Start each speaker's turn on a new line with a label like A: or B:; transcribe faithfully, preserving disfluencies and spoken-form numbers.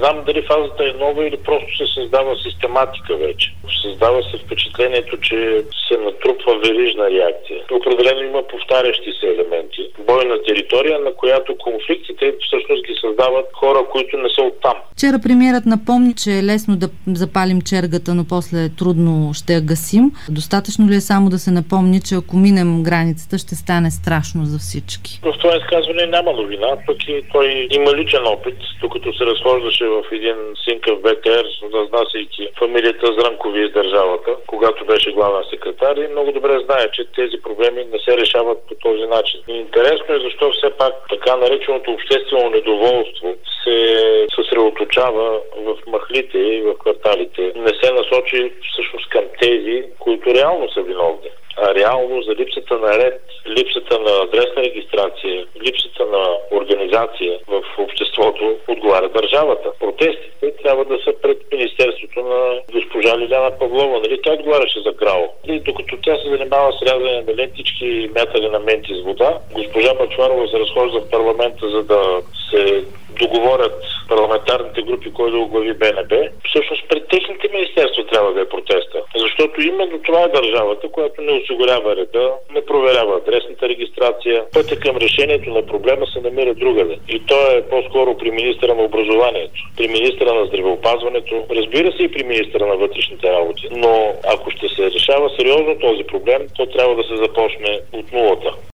A: знам дали фазата е нова или просто се създава систематика вече. Създава се впечатлението, че се натрупва верижна реакция. Определено има повтарящи се елементи. Бойна територия, на която конфликтите всъщност ги създават хора, които не са оттам.
B: Вчера премиерът напомни, че е лесно да запалим чергата, но после трудно ще я гасим. Достатъчно ли е само да се напомни, че ако минем границата, ще стане страшно за всички?
A: В това изказване няма новина, пък и той има личен опит, докато се разхождаше в един синкав БТР, разнасяйки фамилията Зранкови из държавата, когато беше главен секретар, и много добре знае, че тези проблеми не се решават по този начин. И интересно е защо все пак така нареченото обществено недоволство се съсредоточава в махлите и в кварталите. Не се насочи всъщност към тези, които реално са виновни. А реално за липсата на ред, липсата на адресна регистрация, липсата на организация в обществото отговаря държавата. Протестите трябва да са пред Министерството на госпожа Лиляна Павлова. Нали? Тя отговаряше за ГРАО. И докато тя се занимава с рязане на лентички и мятане на менти с вода, госпожа Бъчварова се разхожда в парламента, за да се договорят парламентарните групи, кой да оглави БНБ. Всъщност пред техните министерства трябва да е протеста. Защото именно това е държавата, която не осигурява реда, не проверява адресната регистрация. Пътя към решението на проблема се намира другаде. И то е по-скоро при министъра на образованието, при министъра на здравеопазването, разбира се и при министъра на вътрешните работи. Но ако ще се решава сериозно този проблем, то трябва да се започне от нулата.